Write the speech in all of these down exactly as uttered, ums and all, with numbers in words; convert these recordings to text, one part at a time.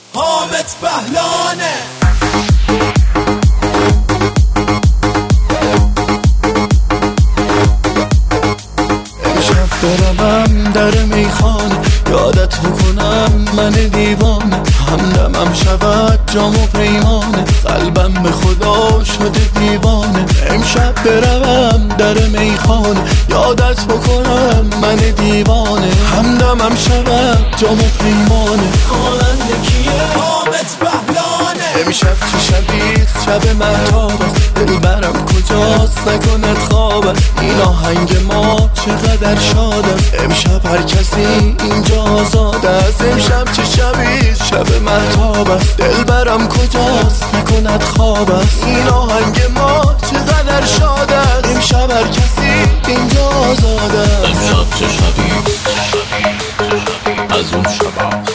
حامد بهلانه. امشب بروم در میخانه، یادت بکنم من دیوانه، همدمم شود جام و پیمانه، قلبم به خدا شده دیوانه. امشب بروم در میخانه، یادت بکنم من دیوانه، همدمم شود جام و پیمانه. خواننده کیه؟ حامد بهلانه. امشب چه شبیست؟ شب مهتاب است، دلبرم کجاست؟ نکند خواب است، این آهنگ ما چقدر شاد است. امشب هر کسی اینجا آزاد است. امشب چه شبیست؟ شب مهتاب است، دلبرم کجاست؟ نکند خواب است، این آهنگ ما چقدر شاد است. امشب هر کسی اینجا آزاد است. امشب چه شبیست؟ از اون شباست،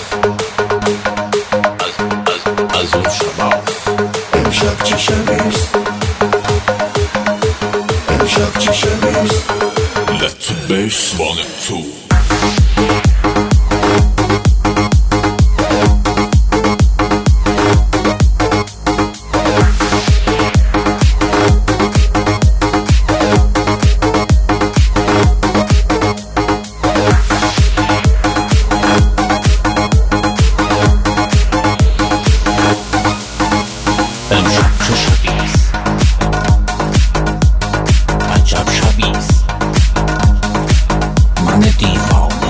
از اون شباست. امشب چه شبیست؟ امشب چه شبیست؟ Let the bass one and two. امشب چه شبیست؟ عجب شبیست. من دیوانه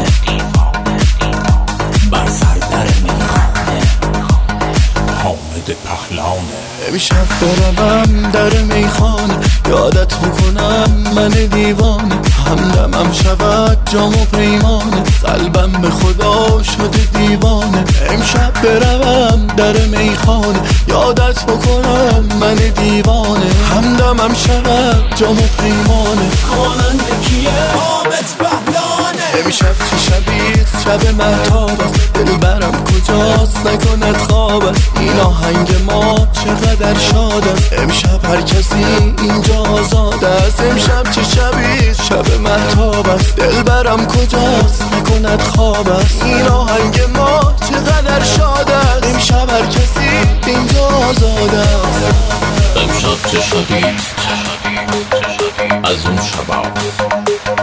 بر سر در میخانه، حامد بهلانه. امشب بروم در میخانه، یادت بکنم من دیوانه، همدمم شود جام و پیمانه، قلبم به خدا شده دیوانه. امشب بروم در میخانه، یادت بکنم من دیوانه، همدمم شود جام و پیمانه. خواننده کیه؟ حامد بهلانه. امشب چه شبیست؟ شب مهتاب است، دلبرم کجاست؟ نکند خواب است، این آهنگ ما چقدر شاد است. امشب هر کسی اینجا آزاد است. امشب چه شبیست؟ شب مهتاب است، دلبرم کجاست؟ نکند خواب است، این آهنگ ما چقدر شاد است. امشب هر کسی اینجا آزاد است. امشب چه شبیست؟ از اون شباست،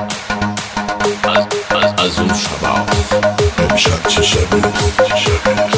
از, از, از اون شباست. امشب چه شبیست؟